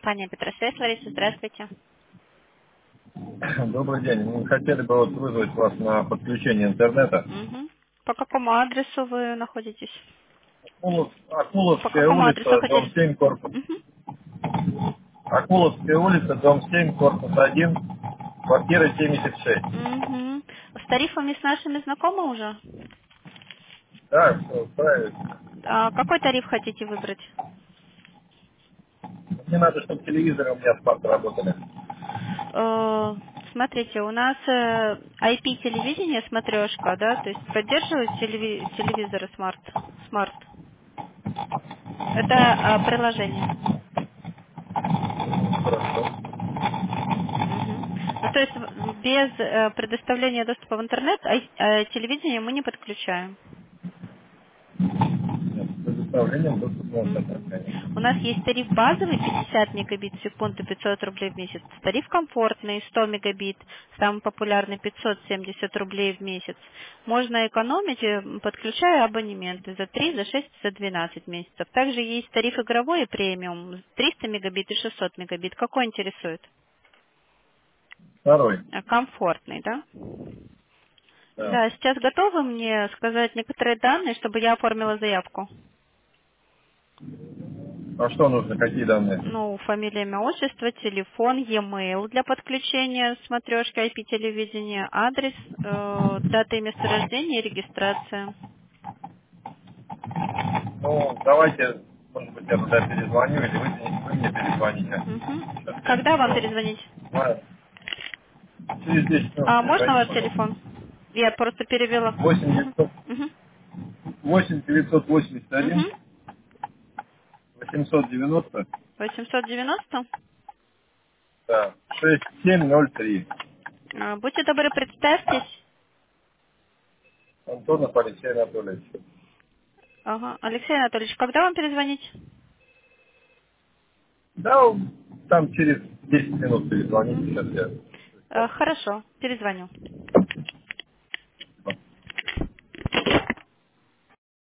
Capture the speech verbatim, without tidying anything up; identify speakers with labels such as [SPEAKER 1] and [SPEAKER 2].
[SPEAKER 1] компания Петросвязь. Лариса, здравствуйте.
[SPEAKER 2] Добрый день. Мы хотели бы вот вызвать вас на подключение интернета.
[SPEAKER 1] Мгм. По какому адресу вы находитесь?
[SPEAKER 2] Акулов-
[SPEAKER 1] По
[SPEAKER 2] Акуловская
[SPEAKER 1] какому адресу
[SPEAKER 2] улица, дом
[SPEAKER 1] хотели?
[SPEAKER 2] семь, корпус.
[SPEAKER 1] Мгм.
[SPEAKER 2] Акуловская улица, дом семь, корпус один, квартира семьдесят шесть.
[SPEAKER 1] Мгм. С тарифами с нашими знакомы уже?
[SPEAKER 2] Да, все, правильно.
[SPEAKER 1] А какой тариф хотите выбрать?
[SPEAKER 2] Мне надо, чтобы телевизоры у меня смарт работали.
[SPEAKER 1] Э, Смотрите, у нас э, ай пи-телевидение, смотрешка, да, то есть поддерживают телеви- телевизоры смарт, смарт. Это э, приложение.
[SPEAKER 2] Хорошо.
[SPEAKER 1] Мгм. Ну, то есть в- без э, предоставления доступа в интернет ай- э, телевидение мы не подключаем.
[SPEAKER 2] Нет, с предоставлением доступа в интернет,
[SPEAKER 1] Мгм.
[SPEAKER 2] конечно.
[SPEAKER 1] У нас есть тариф базовый пятьдесят мегабит в секунду, пятьсот рублей в месяц. Тариф комфортный сто мегабит, самый популярный пятьсот семьдесят рублей в месяц. Можно экономить, э, подключая абонементы за три, за шесть, за двенадцать месяцев. Также есть тариф игровой и премиум триста мегабит и шестьсот мегабит. Какой интересует?
[SPEAKER 2] Второй.
[SPEAKER 1] А, Комфортный, да?
[SPEAKER 2] Да.
[SPEAKER 1] Да, сейчас готовы мне сказать некоторые данные, чтобы я оформила заявку?
[SPEAKER 2] А что нужно, какие данные?
[SPEAKER 1] Ну, фамилия, имя, отчество, телефон, e-mail для подключения смотрешки ай пи-телевидения, адрес, э, дата и место рождения и регистрация.
[SPEAKER 2] Ну, давайте, может быть, я туда перезвоню, или вы, вы мне перезвоните.
[SPEAKER 1] Мгм.
[SPEAKER 2] Сейчас я
[SPEAKER 1] Когда вам
[SPEAKER 2] все
[SPEAKER 1] перезвонить?
[SPEAKER 2] знаю. Через десять минут
[SPEAKER 1] А можно
[SPEAKER 2] перезвоните,
[SPEAKER 1] ваш
[SPEAKER 2] пожалуйста.
[SPEAKER 1] телефон? Я просто перевела.
[SPEAKER 2] восемь
[SPEAKER 1] Мгм.
[SPEAKER 2] девятьсот
[SPEAKER 1] Мгм.
[SPEAKER 2] восемь девятьсот восемьдесят один
[SPEAKER 1] Мгм.
[SPEAKER 2] восемьсот девяносто
[SPEAKER 1] восемьсот девяносто.
[SPEAKER 2] да, шесть семь ноль три.
[SPEAKER 1] А, Будьте добры, представьтесь.
[SPEAKER 2] Антонов Алексей Анатольевич.
[SPEAKER 1] Ага. Алексей Анатольевич, когда вам перезвонить?
[SPEAKER 2] Да, там через десять минут перезвоните,
[SPEAKER 1] Мгм.
[SPEAKER 2] сейчас я.
[SPEAKER 1] Э, Хорошо, перезвоню.